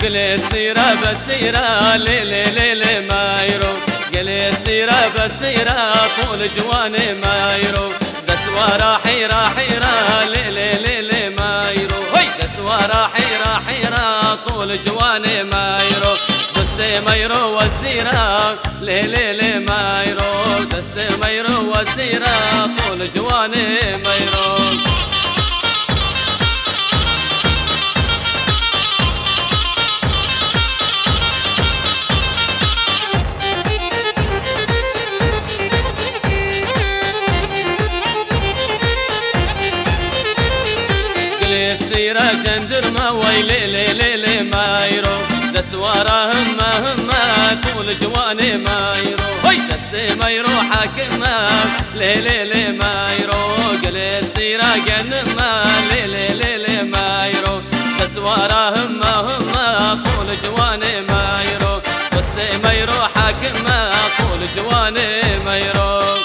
قل السيرة بسيرة ليلي ليلي ما يروح، قل السيرة بسيرة طول جواني ما يروح، دسوارة حيرة حيرة ليلي ليلي ما يروح، دسوارة حيرة حيرة طول جواني ما يروح، دستي ما يروح والسيرة ليلي ليلي ما يروح، دستي ما يروح والسيرة طول جواني ما يروح. السيرة جندرمة ويلي ليلي لي ما يروح، دسوارة همة همة طول جواني ما يروح، هي دستي ما يروح حاكمة ليلي لي ما يروح، قل السيرة جنمة ليلي ليلي ما يروح، دسوارة همة همة طول جواني ما يروح، دستي ما يروح حاكمة طول جواني ما يروح.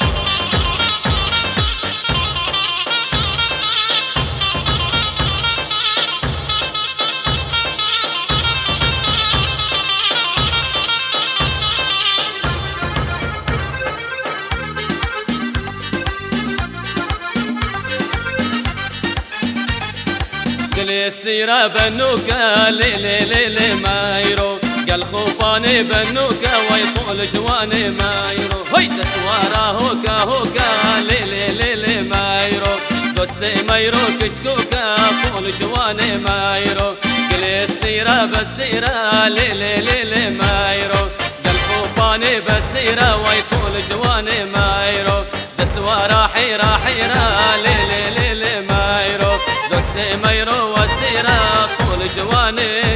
قل السيرة بنوكة ليلي ليلي ما يروح، قال خوفاني بنوكة ويطول جواني ما يروح، هي دسوارة هوكا هوكا ليلي ليلي ما يروح، دوستي ما يروح كتكوكا طول جواني ما يروح، قل السيرة بسيرة ليلي ليلي ما يروح، قال خوفاني بسيرة ويطول جواني ما يروح، دسوارة حيرة حيرة ليلي ليلي ما يروح، دوستي ما يروح والسيرة طول جواني